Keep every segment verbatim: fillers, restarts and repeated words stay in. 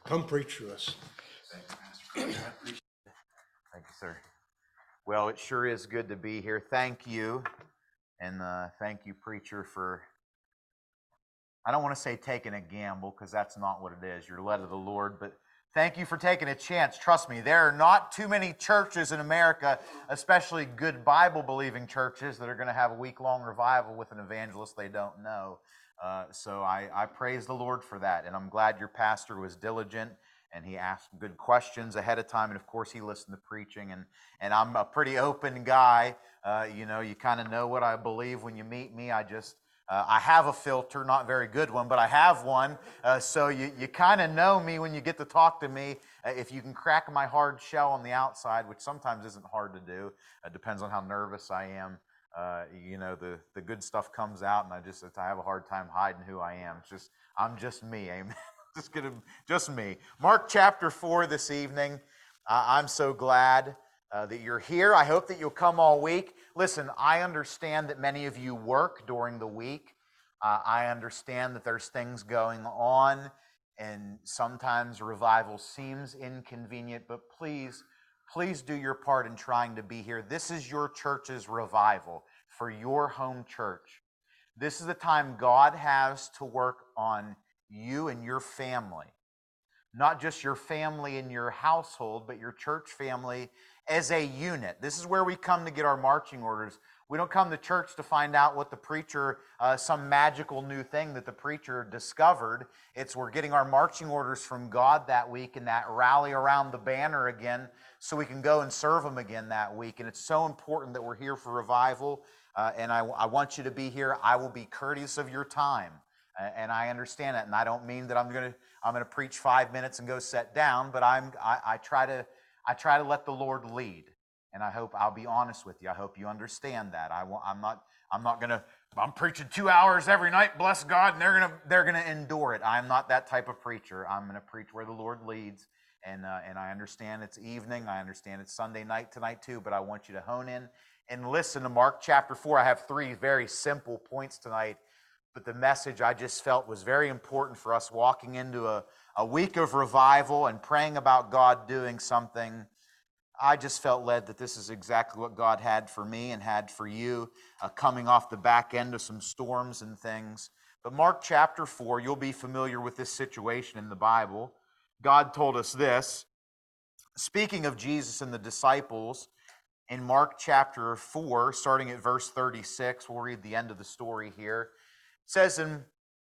Come preach to us. Thank you, sir. Well, it sure is good to be here. Thank you. And uh, thank you, preacher, for, I don't want to say taking a gamble, because that's not what it is. You're led of the Lord, but thank you for taking a chance. Trust me, there are not too many churches in America, especially good Bible-believing churches, that are going to have a week-long revival with an evangelist they don't know. Uh, so I, I praise the Lord for that, and I'm glad your pastor was diligent, and he asked good questions ahead of time, and of course he listened to preaching, and, and I'm a pretty open guy. Uh, you know, you kind of know what I believe when you meet me. I just... Uh, I have a filter, not a very good one, but I have one. Uh, so you, you kind of know me when you get to talk to me. Uh, if you can crack my hard shell on the outside, which sometimes isn't hard to do, it depends on how nervous I am. Uh, you know, the, the good stuff comes out, and I just I have a hard time hiding who I am. It's just I'm just me, amen. just gonna, just me. Mark chapter four this evening. Uh, I'm so glad Uh, that you're here. I hope that you'll come all week. Listen, I understand that many of you work during the week. Uh, I understand that there's things going on, and sometimes revival seems inconvenient, but please, please do your part in trying to be here. This is your church's revival for your home church. This is the time God has to work on you and your family. Not just your family in your household, but your church family as a unit. This is where we come to get our marching orders. We don't come to church to find out what the preacher, uh, some magical new thing that the preacher discovered. It's we're getting our marching orders from God that week, and that rally around the banner again so we can go and serve Him again that week. And it's so important that we're here for revival, uh, and I, I want you to be here. I will be courteous of your time. And I understand that, and I don't mean that I'm going to I'm going to preach five minutes and go sit down, but I'm I, I try to I try to let the Lord lead, and I hope I'll be honest with you. I hope you understand that. I want, I'm not I'm not going to I'm preaching two hours every night. Bless God, and they're going to they're going to endure it. I'm not that type of preacher. I'm going to preach where the Lord leads, and uh, and I understand it's evening. I understand it's Sunday night tonight too, but I want you to hone in and listen to Mark chapter four. I have three very simple points tonight. But the message I just felt was very important for us walking into a, a week of revival and praying about God doing something. I just felt led that this is exactly what God had for me and had for you, uh, coming off the back end of some storms and things. But Mark chapter four, you'll be familiar with this situation in the Bible. God told us this, speaking of Jesus and the disciples, in Mark chapter four, starting at verse thirty-six, we'll read the end of the story here. It says, and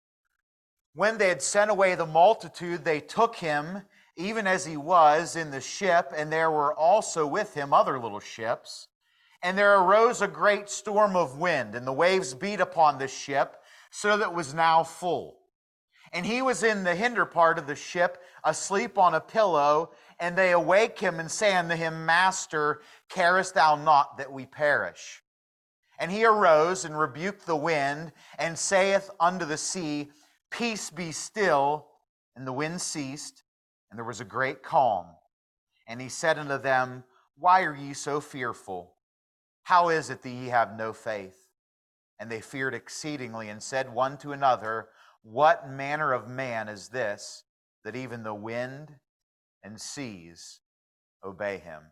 when they had sent away the multitude, they took him, even as he was, in the ship, and there were also with him other little ships. And there arose a great storm of wind, and the waves beat upon the ship, so that it was now full. And he was in the hinder part of the ship, asleep on a pillow, and they awake him and say unto him, Master, carest thou not that we perish? And he arose and rebuked the wind, and saith unto the sea, Peace, be still. And the wind ceased, and there was a great calm. And he said unto them, Why are ye so fearful? How is it that ye have no faith? And they feared exceedingly, and said one to another, What manner of man is this, that even the wind and seas obey him?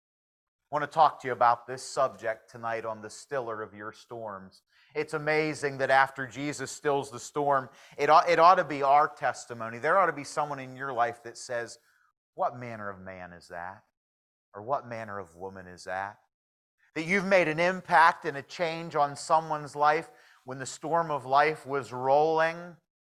I want to talk to you about this subject tonight on the stiller of your storms. It's amazing that after Jesus stills the storm, it ought, it ought to be our testimony. There ought to be someone in your life that says, what manner of man is that? Or what manner of woman is that? That you've made an impact and a change on someone's life when the storm of life was rolling,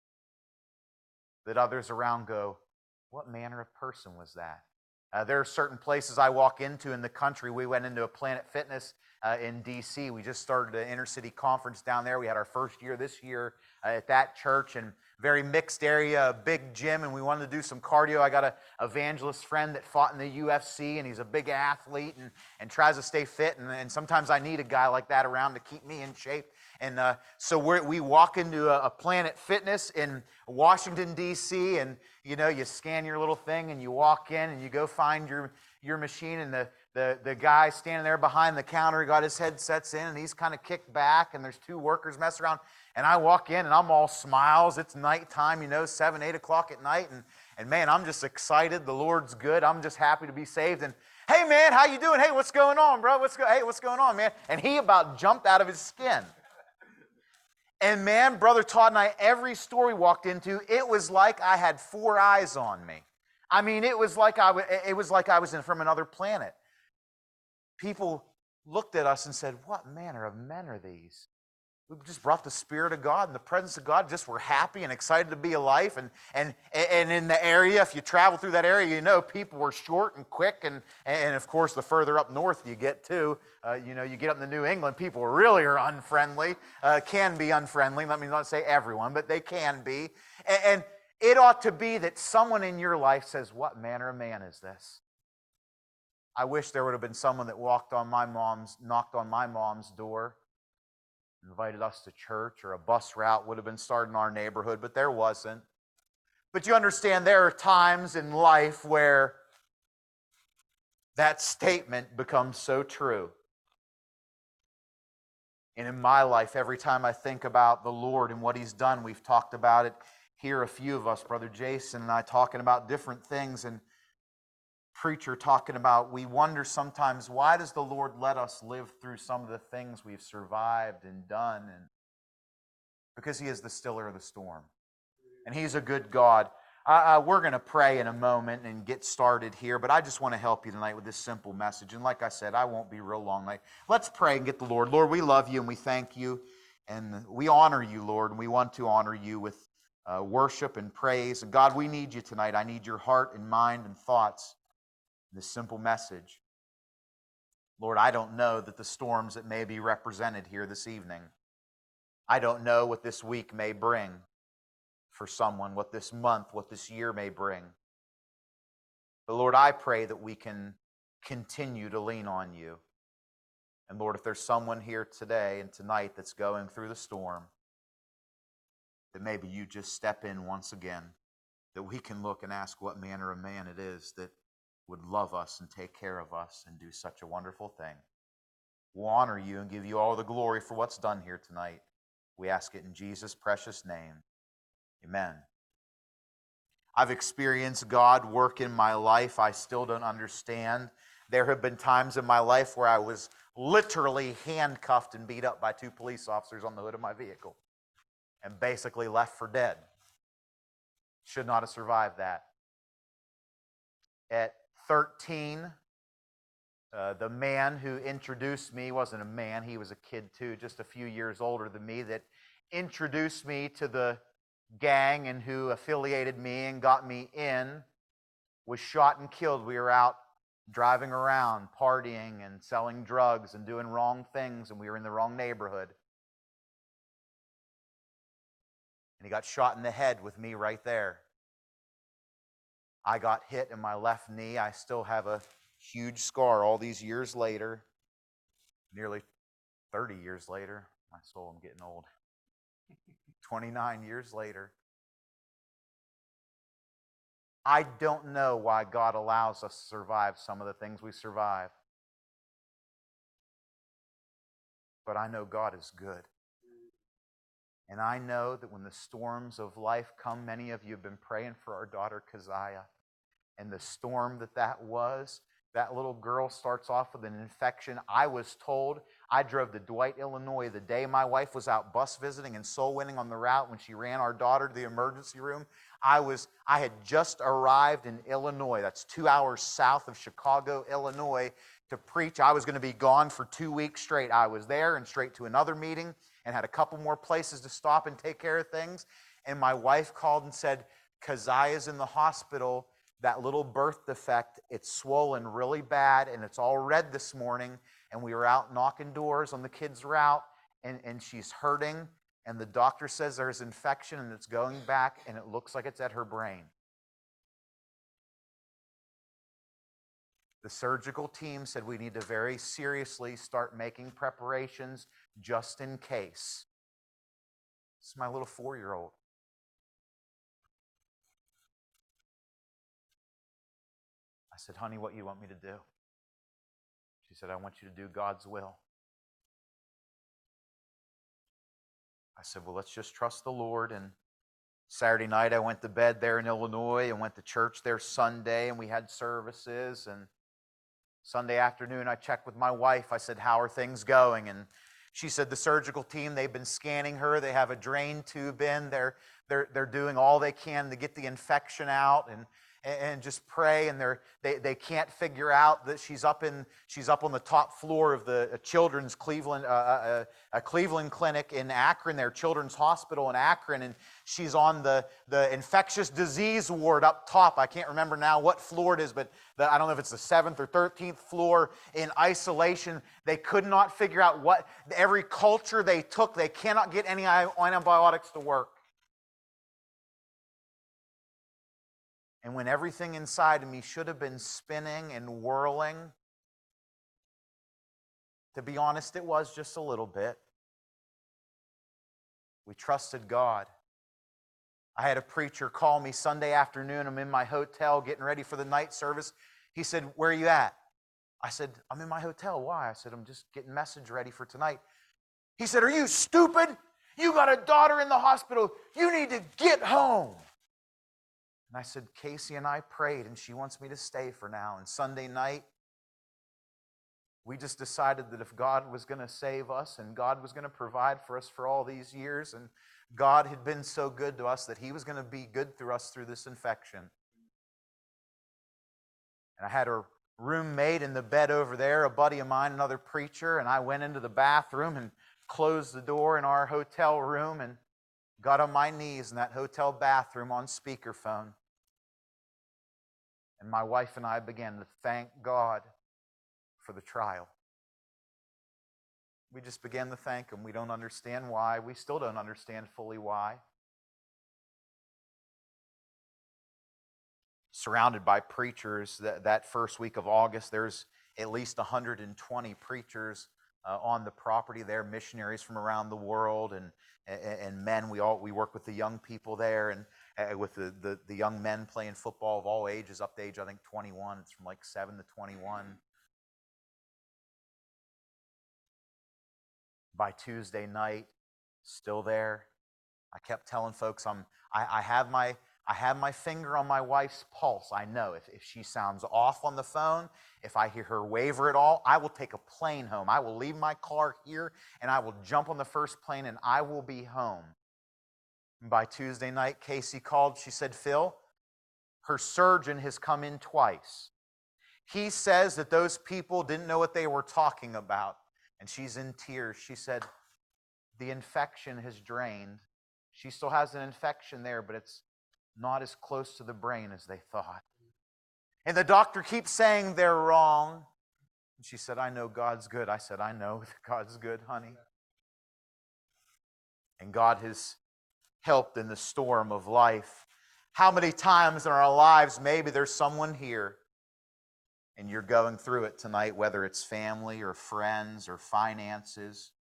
that others around go, what manner of person was that? Uh, there are certain places I walk into in the country. We went into a Planet Fitness uh, in D C We just started an inner-city conference down there. We had our first year this year uh, at that church, and very mixed area, a big gym, and we wanted to do some cardio. I got an evangelist friend that fought in the U F C, and he's a big athlete and, and tries to stay fit, and, and sometimes I need a guy like that around to keep me in shape. And uh, so we're, we walk into a, a Planet Fitness in Washington, D C, and you know, you scan your little thing and you walk in and you go find your, your machine, and the, the, the guy standing there behind the counter got his headsets in, and he's kind of kicked back, and there's two workers messing around. And I walk in and I'm all smiles. It's nighttime, you know, seven, eight o'clock at night, and And man, I'm just excited. The Lord's good. I'm just happy to be saved. And hey, man, how you doing? Hey, what's going on, bro? What's go- Hey, what's going on, man? And he about jumped out of his skin. And man, Brother Todd and I, every store we walked into, it was like I had four eyes on me. I mean, it was like I, w- it was like I was in, from another planet. People looked at us and said, what manner of men are these? We just brought the Spirit of God and the presence of God. Just were happy and excited to be alive. And, and, and in the area, if you travel through that area, you know people were short and quick. And, and of course, the further up north you get to, uh, you know, you get up into New England, people really are unfriendly, uh, can be unfriendly. Let me not say everyone, but they can be. And, and it ought to be that someone in your life says, what manner of man is this? I wish there would have been someone that walked on my mom's, knocked on my mom's door, invited us to church, or a bus route would have been started in our neighborhood, but there wasn't. But you understand there are times in life where that statement becomes so true. And in my life, every time I think about the Lord and what He's done, we've talked about it here, a few of us, Brother Jason and I, talking about different things, and preacher talking about, we wonder sometimes, why does the Lord let us live through some of the things we've survived and done? And because He is the stiller of the storm. And He's a good God. Uh, uh, we're going to pray in a moment and get started here, but I just want to help you tonight with this simple message. And like I said, I won't be real long. Like, let's pray and get the Lord. Lord, we love You and we thank You. And we honor You, Lord, and we want to honor You with uh, worship and praise. And God, we need You tonight. I need Your heart and mind and thoughts. This simple message. Lord, I don't know that the storms that may be represented here this evening, I don't know what this week may bring for someone, what this month, what this year may bring. But Lord, I pray that we can continue to lean on You. And Lord, if there's someone here today and tonight that's going through the storm, that maybe You just step in once again, that we can look and ask what manner of man it is that would love us and take care of us and do such a wonderful thing. We'll honor You and give You all the glory for what's done here tonight. We ask it in Jesus' precious name. Amen. I've experienced God work in my life I still don't understand. There have been times in my life where I was literally handcuffed and beat up by two police officers on the hood of my vehicle and basically left for dead. Should not have survived that. At thirteen, uh, the man who introduced me wasn't a man, he was a kid too, just a few years older than me, that introduced me to the gang and who affiliated me and got me in, was shot and killed. We were out driving around, partying and selling drugs and doing wrong things, and we were in the wrong neighborhood. And he got shot in the head with me right there. I got hit in my left knee. I still have a huge scar all these years later, nearly thirty years later. My soul, I'm getting old. twenty-nine years later. I don't know why God allows us to survive some of the things we survive. But I know God is good. And I know that when the storms of life come, many of you have been praying for our daughter Keziah. And the storm that that was, that little girl starts off with an infection. I was told, I drove to Dwight, Illinois the day my wife was out bus visiting and soul winning on the route when she ran our daughter to the emergency room. I was, I had just arrived in Illinois. That's two hours south of Chicago, Illinois, to preach. I was going to be gone for two weeks straight. I was there and straight to another meeting and had a couple more places to stop and take care of things. And my wife called and said, Keziah's in the hospital. That little birth defect, it's swollen really bad, and it's all red this morning. And we were out knocking doors on the kid's route, and, and she's hurting. And the doctor says there's infection, and it's going back, and it looks like it's at her brain. The surgical team said we need to very seriously start making preparations just in case. This is my little four-year-old. I said, honey, what do you want me to do? She said, I want you to do God's will. I said, well, let's just trust the Lord and Saturday night, I went to bed there in Illinois and went to church there Sunday, and we had services. And Sunday afternoon, I checked with my wife. I said, how are things going? And she said, the surgical team, they've been scanning her. They have a drain tube in. They're, they're, they're doing all they can to get the infection out and, and just pray. And they're, they, they can't figure out that she's up, in, she's up on the top floor of the children's Cleveland, uh, uh, a Cleveland clinic in Akron, their children's hospital in Akron. And she's on the, the infectious disease ward up top. I can't remember now what floor it is, but the, I don't know if it's the seventh or thirteenth floor in isolation. They could not figure out what, every culture they took, they cannot get any antibiotics to work. And when everything inside of me should have been spinning and whirling, to be honest, it was just a little bit. We trusted God. I had a preacher call me Sunday afternoon. I'm in my hotel getting ready for the night service. He said, where are you at? I said, I'm in my hotel. Why? I said, I'm just getting message ready for tonight. He said, are you stupid? You got a daughter in the hospital. You need to get home. And I said, Casey and I prayed, and she wants me to stay for now. And Sunday night, we just decided that if God was going to save us and God was going to provide for us for all these years, and God had been so good to us that He was going to be good through us through this infection. And I had a roommate in the bed over there, a buddy of mine, another preacher, and I went into the bathroom and closed the door in our hotel room and got on my knees in that hotel bathroom on speakerphone. And my wife and I began to thank God for the trial. We just began to thank Him. We don't understand why. We still don't understand fully why. Surrounded by preachers, that, that first week of August, there's at least one hundred twenty preachers uh, on the property there, missionaries from around the world, and, and, and men. We all we work with the young people there, and uh, with the, the, the young men playing football of all ages, up to age, I think, twenty-one. It's from like seven to twenty-one. By Tuesday night, still there. I kept telling folks, I'm, I, I have my I have my finger on my wife's pulse. I know if, if she sounds off on the phone, if I hear her waver at all, I will take a plane home. I will leave my car here, and I will jump on the first plane, and I will be home. And by Tuesday night, Casey called. She said, Phil, her surgeon has come in twice. He says that those people didn't know what they were talking about. And she's in tears. She said, the infection has drained. She still has an infection there, but it's not as close to the brain as they thought. And the doctor keeps saying they're wrong. And she said, I know God's good. I said, I know God's good, honey. And God has helped in the storm of life. How many times in our lives, maybe there's someone here and you're going through it tonight, whether it's family or friends or finances.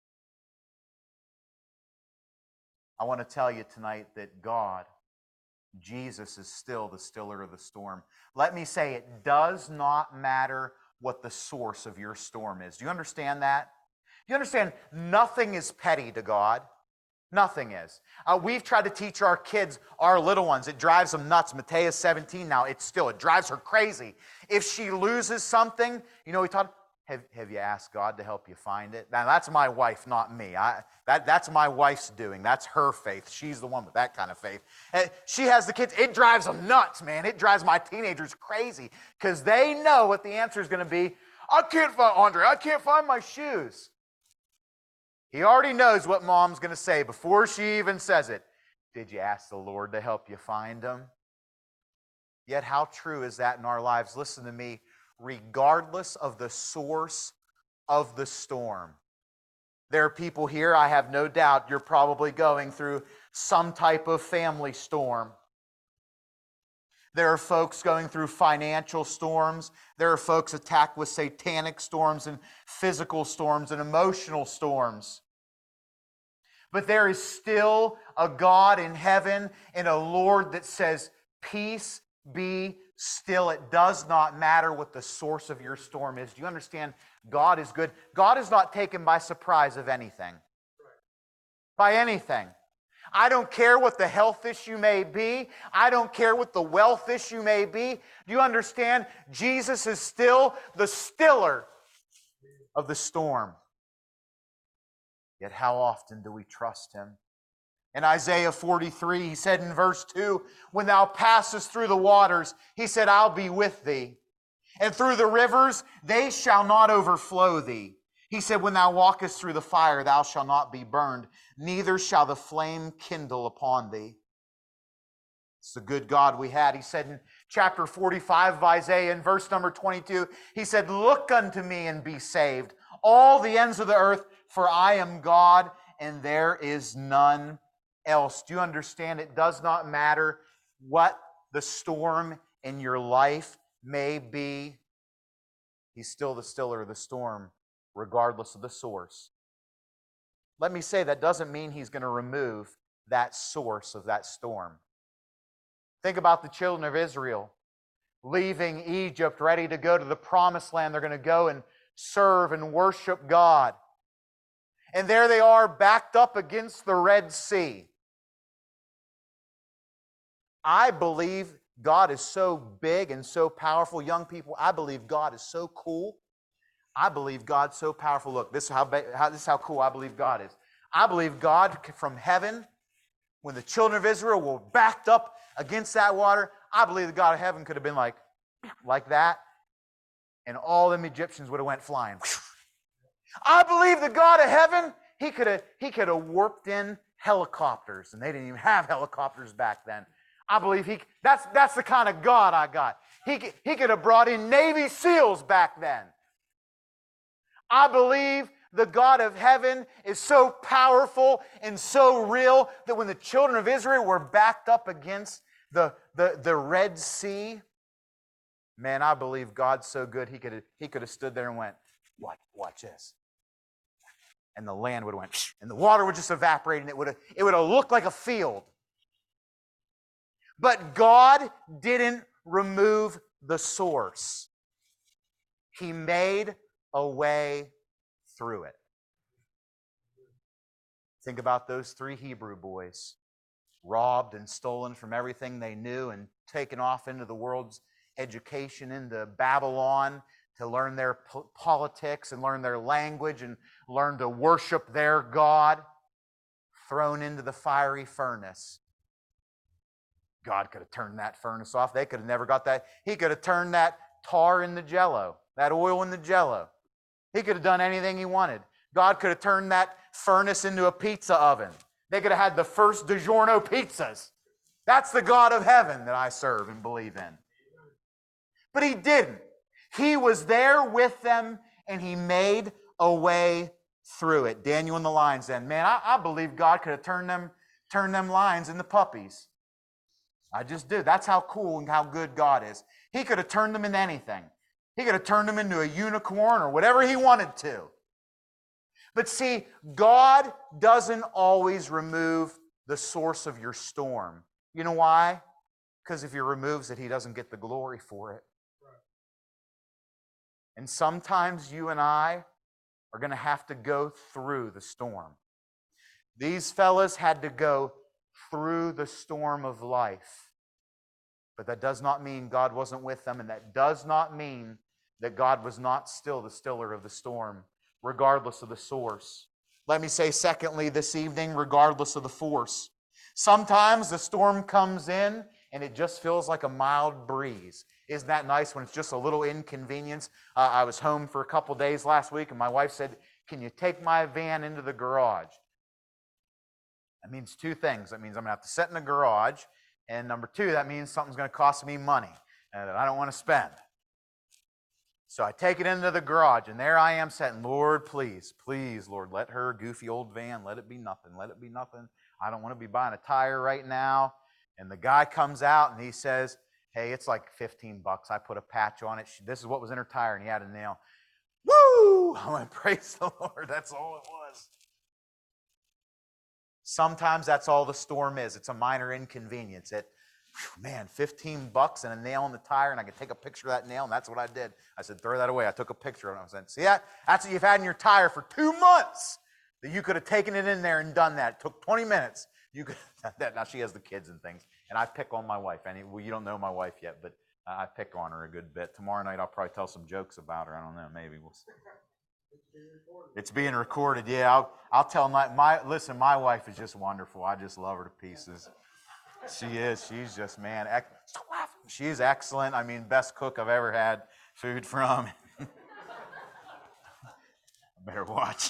I want to tell you tonight that God, Jesus, is still the stiller of the storm. Let me say, it does not matter what the source of your storm is. Do you understand that? Do you understand nothing is petty to God? Nothing is. Uh, we've tried to teach our kids, our little ones, it drives them nuts. Matea's seventeen now. It's still, it drives her crazy. If she loses something, you know, we taught, have, have you asked God to help you find it? Now, that's my wife, not me. I, that, that's my wife's doing. That's her faith. She's the one with that kind of faith. And she has the kids. It drives them nuts, man. It drives my teenagers crazy because they know what the answer is going to be. I can't find, Andre, I can't find my shoes. He already knows what mom's going to say before she even says it. Did you ask the Lord to help you find them? Yet how true is that in our lives? Listen to me. Regardless of the source of the storm. There are people here, I have no doubt, you're probably going through some type of family storm. There are folks going through financial storms. There are folks attacked with satanic storms and physical storms and emotional storms. But there is still a God in heaven and a Lord that says, peace be still. It does not matter what the source of your storm is. Do you understand? God is good. God is not taken by surprise of anything. By anything. I don't care what the health issue may be. I don't care what the wealth issue may be. Do you understand? Jesus is still the stiller of the storm. Yet how often do we trust Him? In Isaiah forty-three, He said in verse two, when thou passest through the waters, He said, I'll be with thee. And through the rivers, they shall not overflow thee. He said, when thou walkest through the fire, thou shalt not be burned, neither shall the flame kindle upon thee. It's the good God we had. He said in chapter forty-five of Isaiah, in verse number twenty-two, He said, look unto me and be saved, all the ends of the earth, for I am God, and there is none else. Do you understand? It does not matter what the storm in your life may be. He's still the stiller of the storm, regardless of the source. Let me say, that doesn't mean He's going to remove that source of that storm. Think about the children of Israel leaving Egypt, ready to go to the promised land. They're going to go and serve and worship God. And there they are, backed up against the Red Sea. I believe God is so big and so powerful. Young people, I believe God is so cool. I believe God's so powerful. Look, this is how, how, this is how cool I believe God is. I believe God from heaven, when the children of Israel were backed up against that water, I believe the God of heaven could have been like, like that, and all them Egyptians would have went flying. I believe the God of heaven, He could have, he could have warped in helicopters, and they didn't even have helicopters back then. I believe he, that's, that's the kind of God I got. He, he could have brought in Navy SEALs back then. I believe the God of heaven is so powerful and so real that when the children of Israel were backed up against the, the, the Red Sea, man, I believe God's so good he could have, he could have stood there and went, watch, watch this. And the land would have went, and the water would just evaporate, and it would have, it would have looked like a field. But God didn't remove the source. He made a way through it. Think about those three Hebrew boys, robbed and stolen from everything they knew and taken off into the world's education, into Babylon, to learn their po- politics and learn their language and learn to worship their God, thrown into the fiery furnace. God could have turned that furnace off. They could have never got that. He could have turned that tar into jello, that oil into jello. He could have done anything He wanted. God could have turned that furnace into a pizza oven. They could have had the first DiGiorno pizzas. That's the God of heaven that I serve and believe in. But He didn't. He was there with them, and He made a way through it. Daniel in the lions then. Man, I, I believe God could have turned them, turned them lions into puppies. I just do. That's how cool and how good God is. He could have turned them into anything. He could have turned them into a unicorn or whatever He wanted to. But see, God doesn't always remove the source of your storm. You know why? Because if He removes it, He doesn't get the glory for it. And sometimes you and I are going to have to go through the storm. These fellas had to go through the storm of life. But that does not mean God wasn't with them, and that does not mean that God was not still the stiller of the storm, regardless of the source. Let me say, secondly, this evening, regardless of the force. Sometimes the storm comes in and it just feels like a mild breeze. Isn't that nice when it's just a little inconvenience? Uh, I was home for a couple days last week, and my wife said, can you take my van into the garage? That means two things. That means I'm going to have to sit in the garage, and number two, that means something's going to cost me money uh, that I don't want to spend. So I take it into the garage, and there I am sitting, Lord, please, please, Lord, let her goofy old van, let it be nothing, let it be nothing. I don't want to be buying a tire right now. And the guy comes out, and he says, hey, it's like fifteen bucks. I put a patch on it. This is what was in her tire, and he had a nail. Woo! I went, praise the Lord. That's all it was. Sometimes that's all the storm is. It's a minor inconvenience. It, man, fifteen bucks and a nail in the tire, and I could take a picture of that nail, and that's what I did. I said, throw that away. I took a picture of it. I said, see that? That's what you've had in your tire for two months, that you could have taken it in there and done that. It took twenty minutes. You could, that, now she has the kids and things, and I pick on my wife. And well, you don't know my wife yet, but I pick on her a good bit. Tomorrow night I'll probably tell some jokes about her. I don't know, maybe we'll see. It's being recorded. Yeah, I'll, I'll tell my, my listen. My wife is just wonderful. I just love her to pieces. She is. She's just man. Ec- she's excellent. I mean, best cook I've ever had food from. I better watch.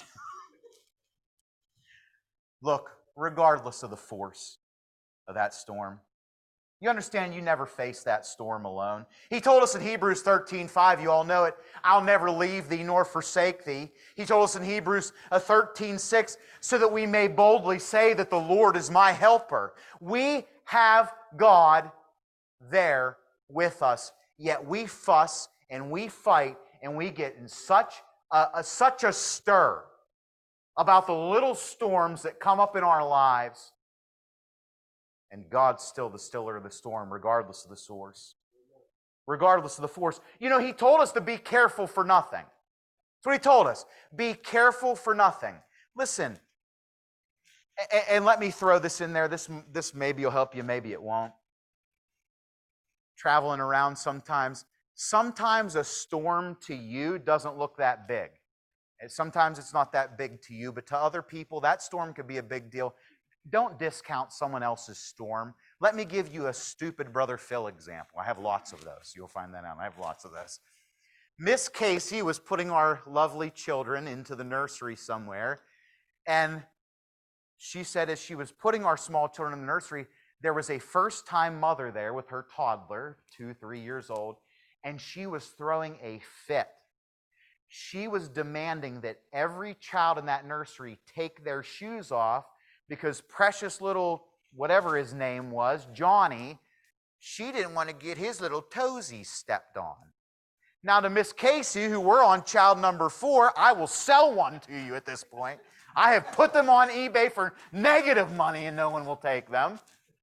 Look, regardless of the force of that storm, you understand you never face that storm alone. He told us in Hebrews thirteen five, you all know it, I'll never leave thee nor forsake thee. He told us in Hebrews thirteen six, so that we may boldly say that the Lord is my helper. We have God there with us, yet we fuss and we fight and we get in such a, a, such a stir about the little storms that come up in our lives. And God's still the stiller of the storm, regardless of the source, regardless of the force. You know, He told us to be careful for nothing. That's what He told us. Be careful for nothing. Listen, and, and let me throw this in there. This, this maybe will help you, maybe it won't. Traveling around sometimes, sometimes a storm to you doesn't look that big. And sometimes it's not that big to you, but to other people, that storm could be a big deal. Don't discount someone else's storm. Let me give you a stupid Brother Phil example. I have lots of those. You'll find that out. I have lots of those. Miss Casey was putting our lovely children into the nursery somewhere, and she said as she was putting our small children in the nursery, there was a first-time mother there with her toddler, two, three years old, and she was throwing a fit. She was demanding that every child in that nursery take their shoes off because precious little, whatever his name was, Johnny, she didn't want to get his little toesies stepped on. Now to Miss Casey, who we're on child number four, I will sell one to you at this point. I have put them on eBay for negative money and no one will take them.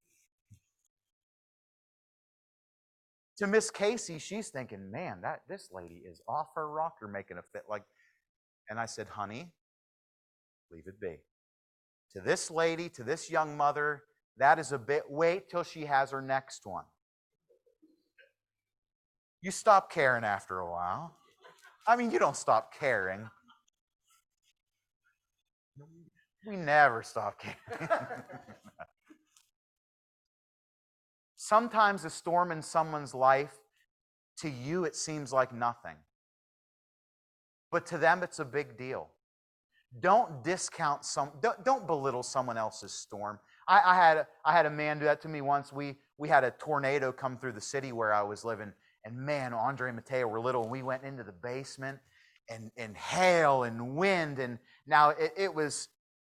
To Miss Casey, she's thinking, man, that this lady is off her rocker making a fit like. And I said, honey, leave it be. To this lady, to this young mother, that is a bit, wait till she has her next one. You stop caring after a while. I mean, you don't stop caring. We never stop caring. Sometimes a storm in someone's life, to you it seems like nothing. But to them it's a big deal. Don't discount some, don't, don't belittle someone else's storm. I, I, had, I had a man do that to me once. We, we had a tornado come through the city where I was living. And man, Andre and Mateo were little. And we went into the basement and, and hail and wind. And now it, it was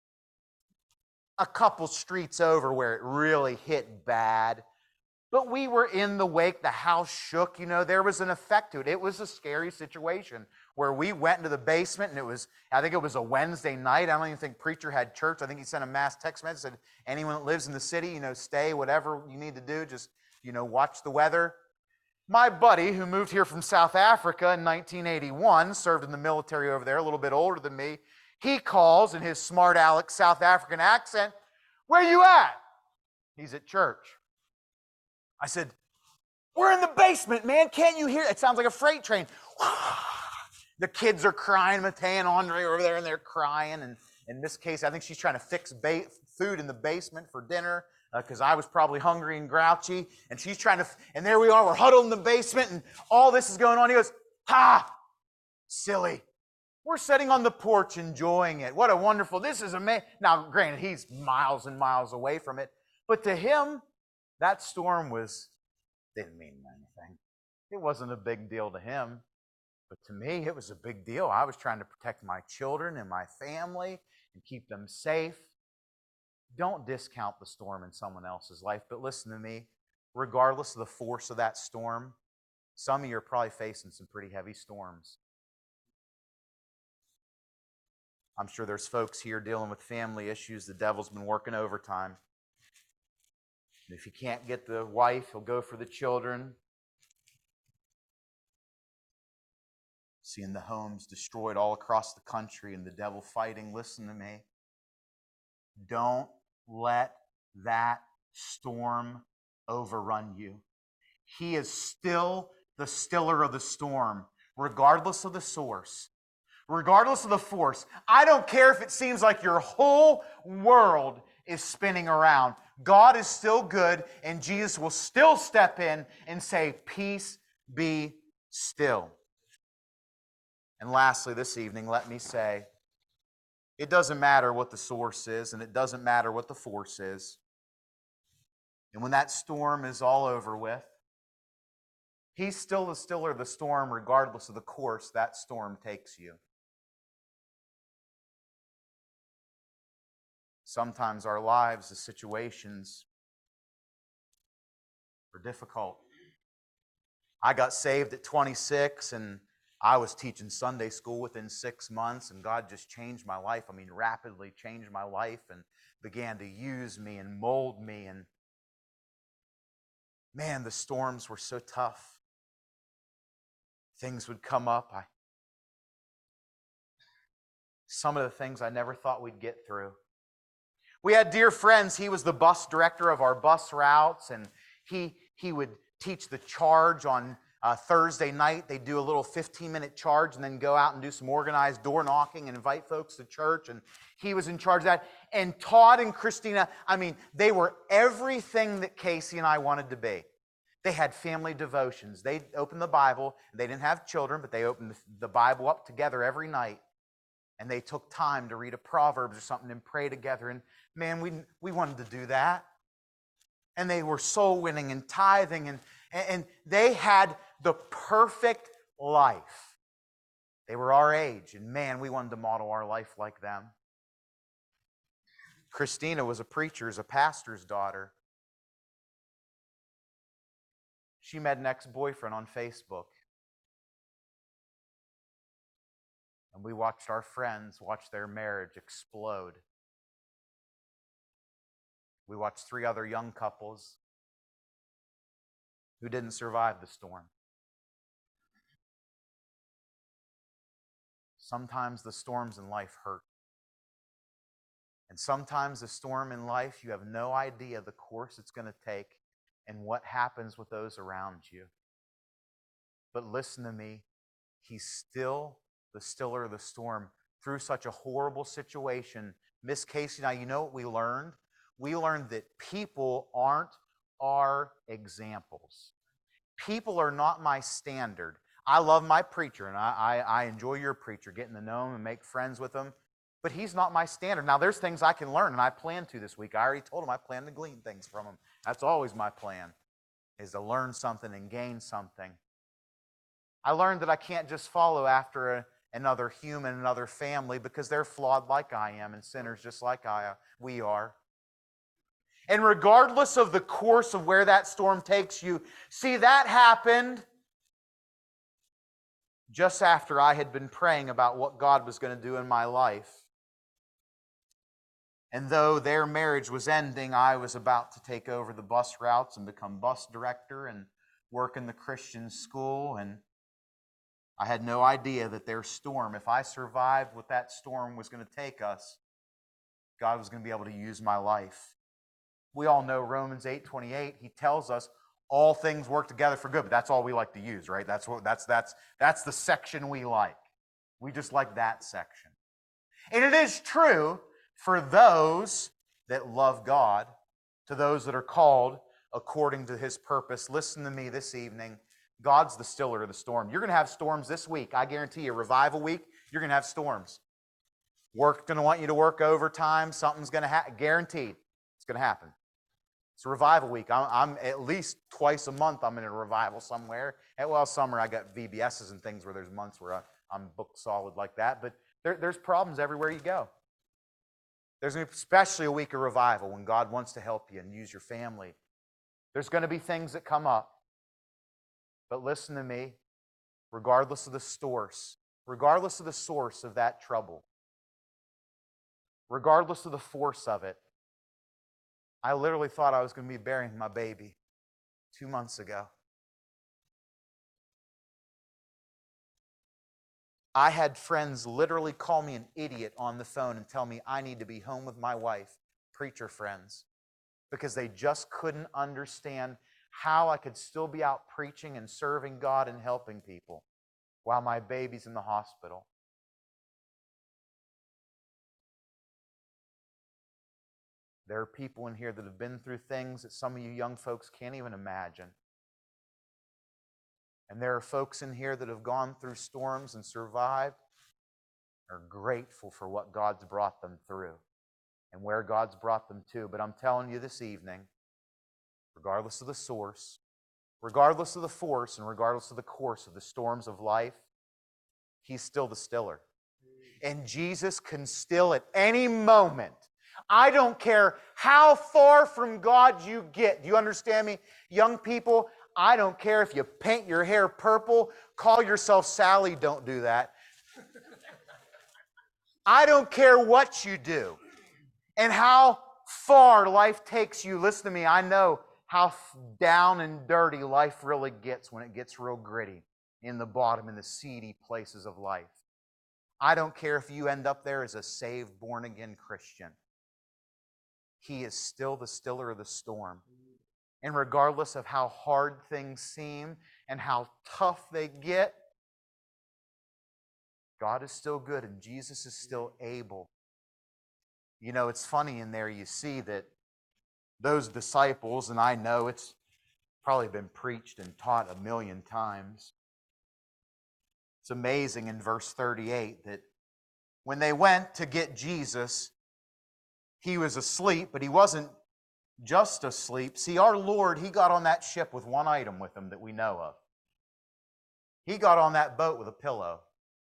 a couple streets over where it really hit bad. But we were in the wake. The house shook. You know, there was an effect to it. It was a scary situation where we went into the basement, and it was, I think it was a Wednesday night. I don't even think preacher had church. I think he sent a mass text message, said, anyone that lives in the city, you know, stay, whatever you need to do, just, you know, watch the weather. My buddy, who moved here from South Africa in nineteen eighty-one, served in the military over there, a little bit older than me, he calls in his smart aleck South African accent, where you at? He's at church. I said, we're in the basement, man. Can't you hear? It sounds like a freight train. The kids are crying. Mateo and Andre are over there, and they're crying. And in this case, I think she's trying to fix ba- food in the basement for dinner because uh, I was probably hungry and grouchy. And she's trying to, and there we are. We're huddled in the basement, and all this is going on. He goes, ha, silly. We're sitting on the porch enjoying it. What a wonderful, this is amazing. Now, granted, he's miles and miles away from it. But to him, that storm was, didn't mean anything. It wasn't a big deal to him. But to me, it was a big deal. I was trying to protect my children and my family and keep them safe. Don't discount the storm in someone else's life. But listen to me, regardless of the force of that storm, some of you are probably facing some pretty heavy storms. I'm sure there's folks here dealing with family issues. The devil's been working overtime. And if he can't get the wife, he'll go for the children. Seeing the homes destroyed all across the country and the devil fighting. Listen to me. Don't let that storm overrun you. He is still the stiller of the storm, regardless of the source, regardless of the force. I don't care if it seems like your whole world is spinning around. God is still good, and Jesus will still step in and say, "Peace, be still." And lastly, this evening, let me say, it doesn't matter what the source is, and it doesn't matter what the force is. And when that storm is all over with, He's still the stiller of the storm, regardless of the course that storm takes you. Sometimes our lives, the situations are difficult. I got saved at twenty-six, and I was teaching Sunday school within six months, and God just changed my life. I mean, rapidly changed my life and began to use me and mold me. And man, the storms were so tough. Things would come up. I, some of the things I never thought we'd get through. We had dear friends. He was the bus director of our bus routes, and he, he would teach the charge on uh, Thursday night. They'd do a little fifteen-minute charge and then go out and do some organized door knocking and invite folks to church, and he was in charge of that. And Todd and Christina, I mean, they were everything that Casey and I wanted to be. They had family devotions. They'd open the Bible. They didn't have children, but they opened the Bible up together every night. And they took time to read a Proverbs or something and pray together. And man, we, we wanted to do that. And they were soul winning and tithing. And, and they had the perfect life. They were our age. And man, we wanted to model our life like them. Christina was a preacher's, a pastor's daughter. She met an ex-boyfriend on Facebook. And we watched our friends watch their marriage explode. We watched three other young couples who didn't survive the storm. Sometimes the storms in life hurt. And sometimes the storm in life, you have no idea the course it's going to take and what happens with those around you. But listen to me, He's still the stiller of the storm through such a horrible situation. Miss Casey and I, you know what we learned? We learned that people aren't our examples. People are not my standard. I love my preacher, and I, I, I enjoy your preacher, getting to know him and make friends with him. But he's not my standard. Now, there's things I can learn, and I plan to this week. I already told him I plan to glean things from him. That's always my plan, is to learn something and gain something. I learned that I can't just follow after a, another human, another family, because they're flawed like I am and sinners just like I we are. And regardless of the course of where that storm takes you, see, that happened just after I had been praying about what God was going to do in my life. And though their marriage was ending, I was about to take over the bus routes and become bus director and work in the Christian school. And I had no idea that their storm, if I survived what that storm was going to take us, God was going to be able to use my life. We all know Romans eight twenty-eight. He tells us all things work together for good, but that's all we like to use, right? That's what that's that's that's the section we like. We just like that section. And it is true for those that love God, to those that are called according to His purpose. Listen to me this evening. God's the stiller of the storm. You're going to have storms this week. I guarantee you, revival week, you're going to have storms. Work's going to want you to work overtime. Something's going to happen. Guaranteed. It's going to happen. It's a revival week. I'm, I'm at least twice a month I'm in a revival somewhere. At, well, summer I got V B S's and things where there's months where I, I'm booked solid like that. But there, there's problems everywhere you go. There's especially a week of revival when God wants to help you and use your family. There's going to be things that come up. But listen to me, regardless of the source, regardless of the source of that trouble, regardless of the force of it, I literally thought I was going to be burying my baby two months ago. I had friends literally call me an idiot on the phone and tell me I need to be home with my wife, preacher friends. because they just couldn't understand how I could still be out preaching and serving God and helping people while my baby's in the hospital. There are people in here that have been through things that some of you young folks can't even imagine. And there are folks in here that have gone through storms and survived, are grateful for what God's brought them through and where God's brought them to. But I'm telling you this evening, regardless of the source, regardless of the force, and regardless of the course of the storms of life, He's still the stiller. And Jesus can still at any moment. I don't care how far from God you get. Do you understand me? Young people, I don't care if you paint your hair purple, call yourself Sally, don't do that. I don't care what you do and how far life takes you. Listen to me, I know how down and dirty life really gets when it gets real gritty in the bottom, in the seedy places of life. I don't care if you end up there as a saved, born-again Christian. He is still the stiller of the storm. And regardless of how hard things seem and how tough they get, God is still good and Jesus is still able. You know, it's funny in there you see that those disciples, and I know it's probably been preached and taught a million times. It's amazing in verse thirty-eight that when they went to get Jesus, He was asleep, but He wasn't just asleep. See, our Lord, He got on that ship with one item with Him that we know of. He got on that boat with a pillow.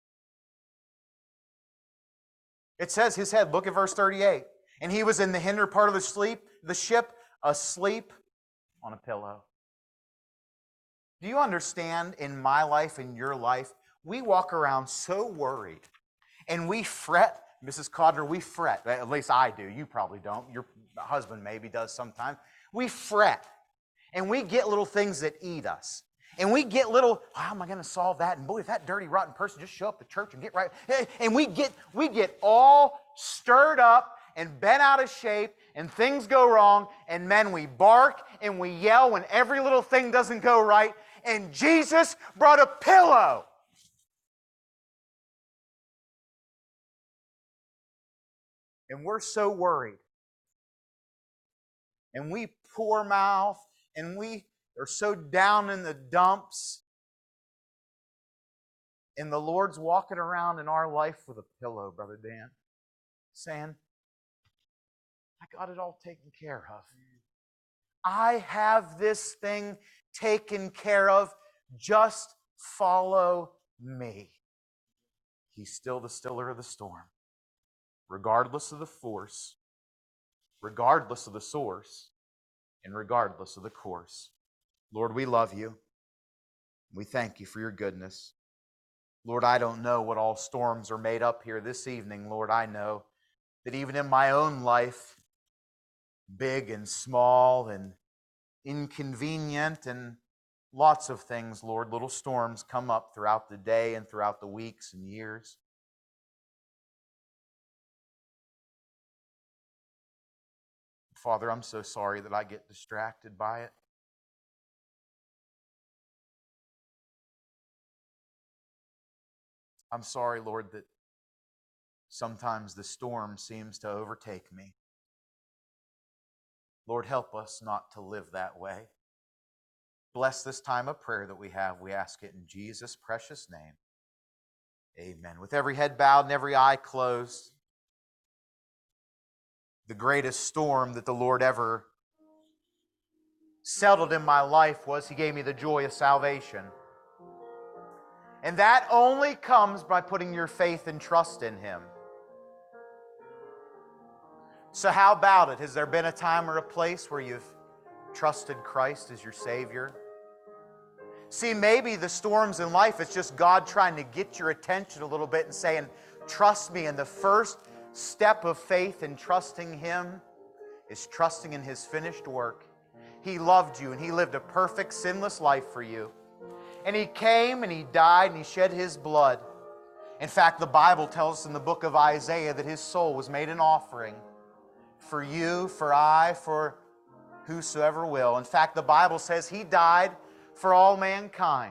It says His head, look at verse thirty-eight. And He was in the hinder part of the sleep, the ship, asleep on a pillow. Do you understand, in my life, in your life, we walk around so worried and we fret. Missus Codner, we fret. At least I do. You probably don't. Your husband maybe does sometimes. We fret. And we get little things that eat us. And we get little, how am I going to solve that? And boy, if that dirty, rotten person just show up to church and get right. And we get, we get all stirred up and bent out of shape, and things go wrong, and then we bark and we yell when every little thing doesn't go right. And Jesus brought a pillow. And we're so worried. And we poor mouth, and we are so down in the dumps. And the Lord's walking around in our life with a pillow, Brother Dan, saying, I got it all taken care of. I have this thing taken care of. Just follow me. He's still the stiller of the storm. Regardless of the force, regardless of the source, and regardless of the course. Lord, we love you. We thank you for your goodness. Lord, I don't know what all storms are made up here this evening. Lord, I know that even in my own life, big and small and inconvenient and lots of things, Lord, little storms come up throughout the day and throughout the weeks and years. Father, I'm so sorry that I get distracted by it. I'm sorry, Lord, that sometimes the storm seems to overtake me. Lord, help us not to live that way. Bless this time of prayer that we have. We ask it in Jesus' precious name. Amen. With every head bowed and every eye closed, the greatest storm that the Lord ever settled in my life was He gave me the joy of salvation. And that only comes by putting your faith and trust in Him. So how about it? Has there been a time or a place where you've trusted Christ as your Savior? See, maybe the storms in life, it's just God trying to get your attention a little bit and saying, trust me. And the first step of faith in trusting Him is trusting in His finished work. He loved you and He lived a perfect, sinless life for you. And He came and He died and He shed His blood. In fact, the Bible tells us in the book of Isaiah that His soul was made an offering for you, for I, for Whosoever will. In fact, the Bible says He died for all mankind.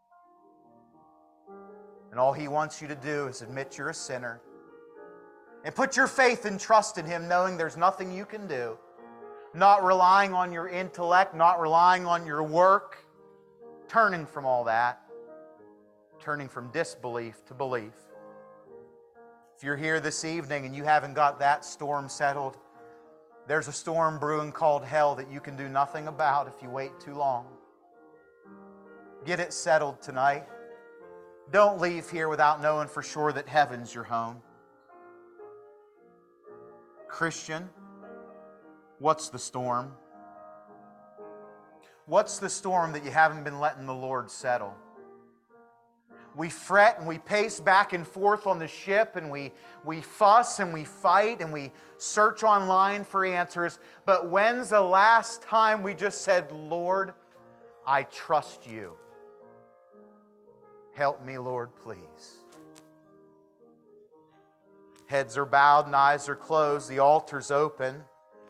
And all He wants you to do is admit you're a sinner and put your faith and trust in Him, knowing there's nothing you can do. Not relying on your intellect, not relying on your work, turning from all that, turning from disbelief to belief. If you're here this evening and you haven't got that storm settled, there's a storm brewing called hell that you can do nothing about if you wait too long. Get it settled tonight. Don't leave here without knowing for sure that heaven's your home. Christian, what's the storm? What's the storm that you haven't been letting the Lord settle? We fret and we pace back and forth on the ship, and we, we fuss and we fight and we search online for answers. But when's the last time we just said, Lord, I trust you. Help me, Lord, please. Heads are bowed and eyes are closed. The altar's open.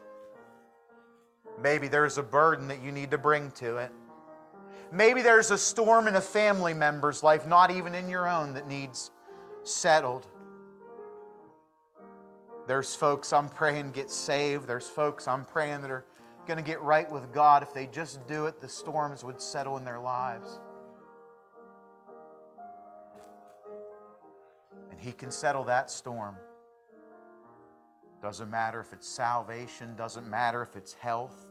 Maybe there's a burden that you need to bring to it. Maybe there's a storm in a family member's life, not even in your own, that needs settled. There's folks I'm praying get saved. There's folks I'm praying that are going to get right with God. If they just do it, the storms would settle in their lives. And He can settle that storm. Doesn't matter if it's salvation, doesn't matter if it's health.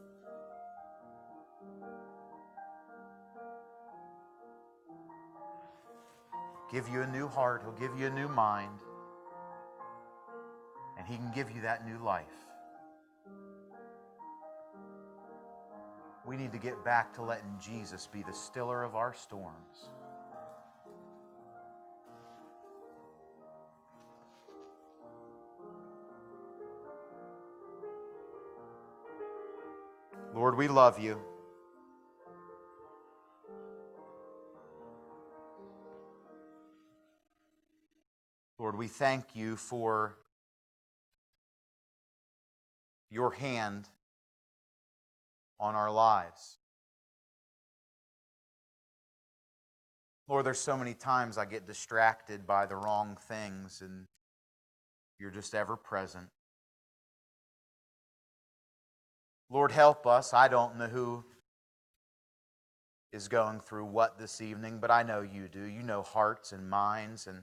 Give you a new heart. He'll give you a new mind. And He can give you that new life. We need to get back to letting Jesus be the stiller of our storms. Lord, we love you. Lord, we thank you for your hand on our lives. Lord, there's so many times I get distracted by the wrong things, and you're just ever present. Lord, help us. I don't know who is going through what this evening, but I know you do. You know hearts and minds. And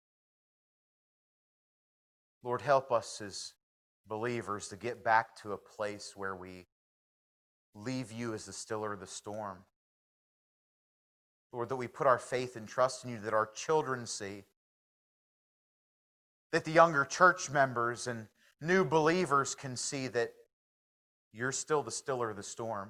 Lord, help us as believers to get back to a place where we leave you as the stiller of the storm. Lord, that we put our faith and trust in you, that our children see, that the younger church members and new believers can see that you're still the stiller of the storm.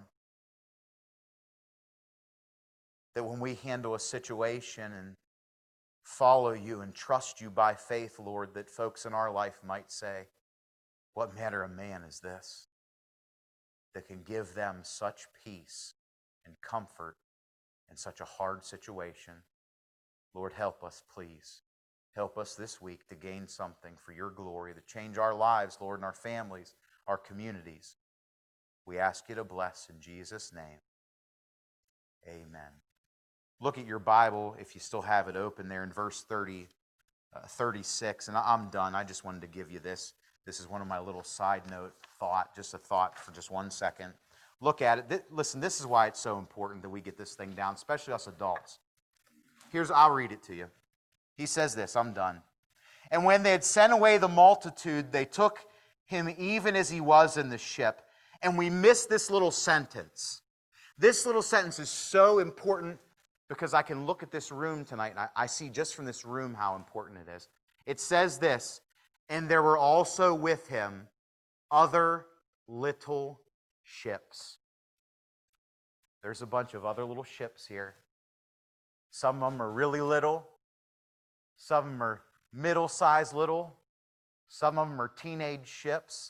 That when we handle a situation and follow you and trust you by faith, Lord, that folks in our life might say, what manner of man is this that can give them such peace and comfort in such a hard situation? Lord, help us, please. Help us this week to gain something for your glory, to change our lives, Lord, and our families, our communities. We ask you to bless in Jesus' name. Amen. Look at your Bible, if you still have it open there, in verse thirty, uh, thirty-six. And I'm done. I just wanted to give you this. This is one of my little side note thought, just a thought for just one second. Look at it. Th- listen, this is why it's so important that we get this thing down, especially us adults. Here's, I'll read it to you. He says this, I'm done. And when they had sent away the multitude, they took him even as he was in the ship. And we miss this little sentence. This little sentence is so important because I can look at this room tonight and I, I see just from this room how important it is. It says this, and there were also with him other little ships. There's a bunch of other little ships here. Some of them are really little. Some of them are middle-sized little. Some of them are teenage ships.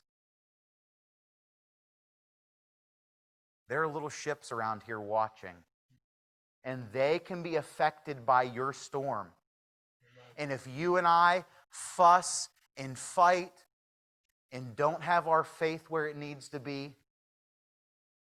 There are little ships around here watching. And they can be affected by your storm. And if you and I fuss and fight and don't have our faith where it needs to be,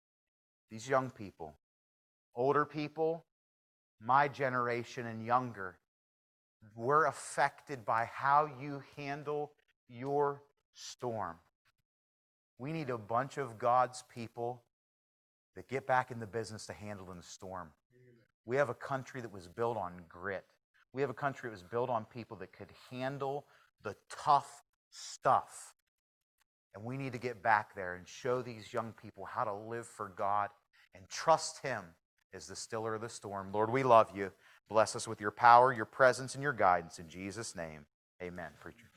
these young people, older people, my generation and younger, we're affected by how you handle your storm. We need a bunch of God's people that get back in the business to handling the storm. We have a country that was built on grit. We have a country that was built on people that could handle the tough stuff. And we need to get back there and show these young people how to live for God and trust Him as the stiller of the storm. Lord, we love you. Bless us with your power, your presence, and your guidance. In Jesus' name, amen. Preacher.